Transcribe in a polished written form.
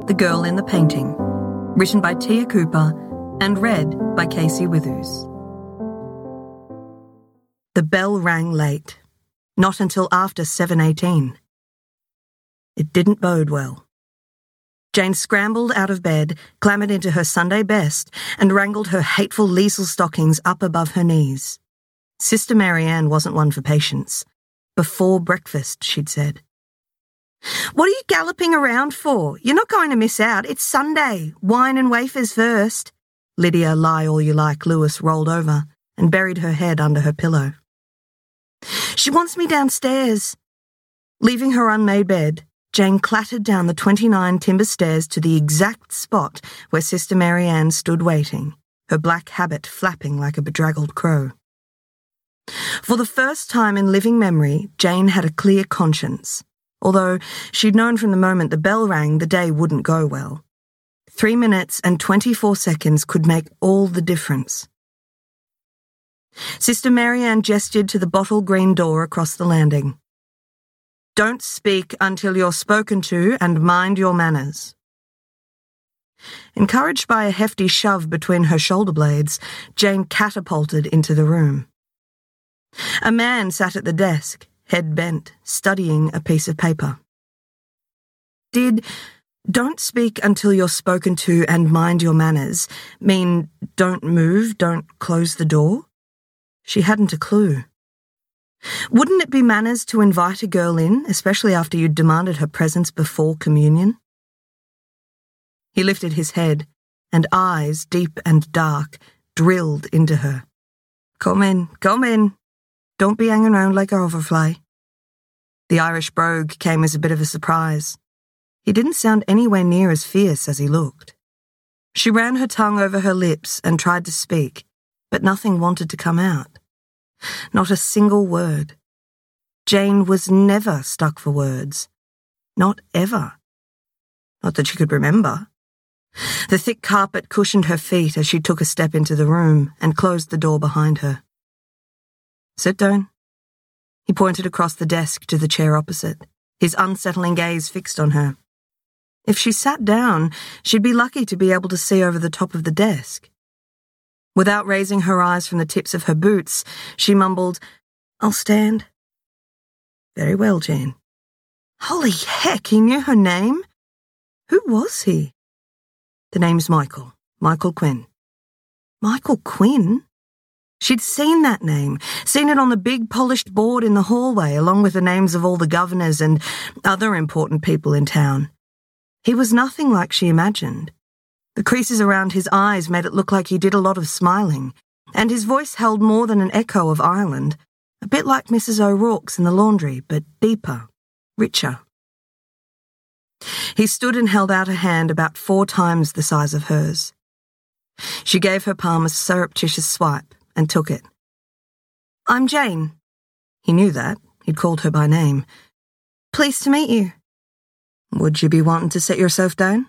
The Girl in the Painting, written by Tia Cooper and read by Casey Withers. The bell rang late, not until after 7:18. It didn't bode well. Jane scrambled out of bed, clambered into her Sunday best, and wrangled her hateful Liesl stockings up above her knees. Sister Marianne wasn't one for patience. Before breakfast, she'd said. "What are you galloping around for? You're not going to miss out. It's Sunday. Wine and wafers first." Lydia, lie all you like, Lewis rolled over and buried her head under her pillow. "She wants me downstairs." Leaving her unmade bed, Jane clattered down the 29 timber stairs to the exact spot where Sister Marianne stood waiting, her black habit flapping like a bedraggled crow. For the first time in living memory, Jane had a clear conscience. Although she'd known from the moment the bell rang the day wouldn't go well. 3 minutes and 24 seconds could make all the difference. Sister Marianne gestured to the bottle green door across the landing. "Don't speak until you're spoken to and mind your manners." Encouraged by a hefty shove between her shoulder blades, Jane catapulted into the room. A man sat at the desk, head bent, studying a piece of paper. Did "don't speak until you're spoken to and mind your manners" mean don't move, don't close the door? She hadn't a clue. Wouldn't it be manners to invite a girl in, especially after you'd demanded her presence before communion? He lifted his head, and eyes, deep and dark, drilled into her. Come in. Don't be hanging around like a hoverfly." The Irish brogue came as a bit of a surprise. He didn't sound anywhere near as fierce as he looked. She ran her tongue over her lips and tried to speak, but nothing wanted to come out. Not a single word. Jane was never stuck for words. Not ever. Not that she could remember. The thick carpet cushioned her feet as she took a step into the room and closed the door behind her. "Sit down." He pointed across the desk to the chair opposite, his unsettling gaze fixed on her. If she sat down, she'd be lucky to be able to see over the top of the desk. Without raising her eyes from the tips of her boots, she mumbled, "I'll stand." "Very well, Jane." Holy heck, he knew her name? Who was he? "The name's Michael. Michael Quinn." Michael Quinn? She'd seen that name, seen it on the big polished board in the hallway along with the names of all the governors and other important people in town. He was nothing like she imagined. The creases around his eyes made it look like he did a lot of smiling, and his voice held more than an echo of Ireland, a bit like Mrs. O'Rourke's in the laundry, but deeper, richer. He stood and held out a hand about 4 times the size of hers. She gave her palm a surreptitious swipe and took it. "I'm Jane." He knew that. He'd called her by name. "Pleased to meet you." "Would you be wanting to sit yourself down?"